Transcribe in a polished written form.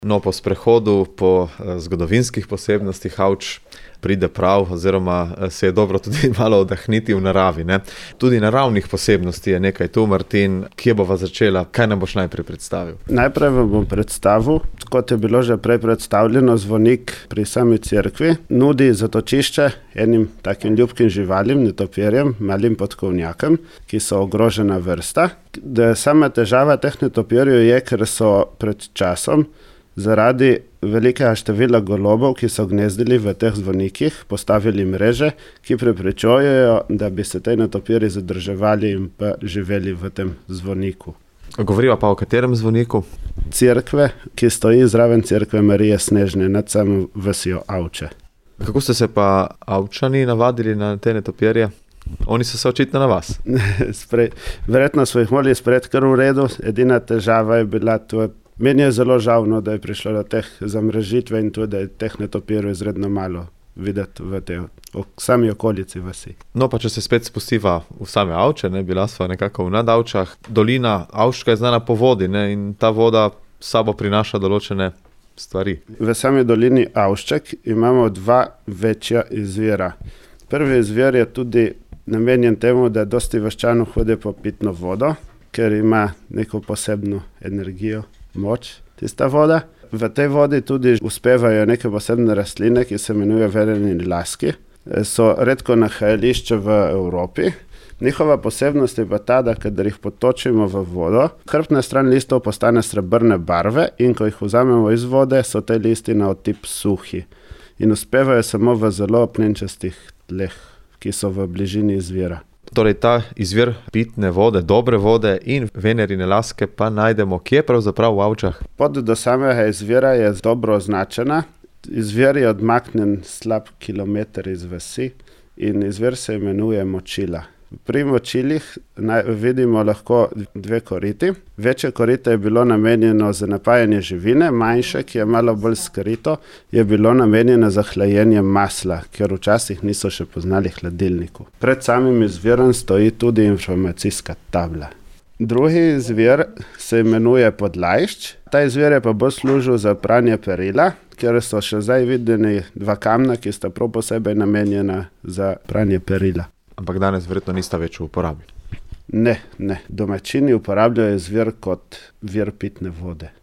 No, po sprehodu, po zgodovinskih posebnostih Avč pride prav, oziroma se je dobro tudi malo oddahniti v naravi, ne. Tudi naravnih posebnosti je nekaj tu, Martin. Kje bova začela? Kaj nam boš najprej predstavil? Najprej vam bom predstavil, kot je bilo že prej predstavljeno, zvonik pri sami cerkvi nudi zatočišče enim takim ljubkim živalim, netopirjem, malim podkovnjakom, ki so ogrožena vrsta. Sama težava teh netopirjev je, ker so pred časom zaradi velikega števila golobov, ki so gnezdili v teh zvonikih, postavili mreže, ki preprečujejo, da bi se te netopirji zadrževali in pa živeli v tem zvoniku. Govoriva pa o katerem zvoniku? Cerkve, ki stoji zraven cerkve Marije Snežne nad samo vasjo Avče. Kako ste se pa Avčani navadili na te netopirje? Oni so se očitno na vas. Verjetno smo jih morali sprejeti kar v redu. Edina težava je bila to. Meni je zelo žal, da je prišlo do teh zamrežitve in tudi, da je teh netopirjev izredno malo videti v tej sami okolici vasi. No, pa če se spet spustiva v same Avče, bila sva nekako v Nadavčah. Dolina Avška je znana po vodi, ne, in ta voda s sabo prinaša določene stvari. V sami dolini Avšček imamo dva večja izvira. Prvi izvir je tudi namenjen temu, da dosti vaščanov hodi po pitno vodo, ker ima neko posebno energijo, moč, tista voda. V tej vodi tudi uspevajo neke posebne rastline, ki se imenuje veneni laski. So redko nahajališče v Evropi. Njihova posebnost je pa ta, da kadar jih potočimo v vodo, hrbtna stran listov postane srebrne barve in ko jih vzamemo iz vode, so te listi na otip suhi. In uspevajo samo v zelo pnenčastih tleh, ki so v bližini izvira. Torej ta izvir pitne vode, dobre vode in venerine laske pa najdemo kje pravzaprav v Avčah? Pot do samega izvira je dobro označena. Izvir je odmaknjen slab kilometer iz vasi in izvir se imenuje Močila. Pri Močilih vidimo lahko dve koriti. Večje korito je bilo namenjeno za napajanje živine, manjše, ki je malo bolj skrito, je bilo namenjeno za hlajenje masla, ker včasih niso še poznali hladilniku. Pred samim izvirom stoji tudi informacijska tabla. Drugi izvir se imenuje Podlajšč. Ta izvir je pa bolj služil za pranje perila, ker so še zdaj videni dva kamna, ki sta prav posebej namenjena za pranje perila. Ampak danes verjetno nista več v uporabi. Ne. Domačini uporabljajo izvir kot vir pitne vode.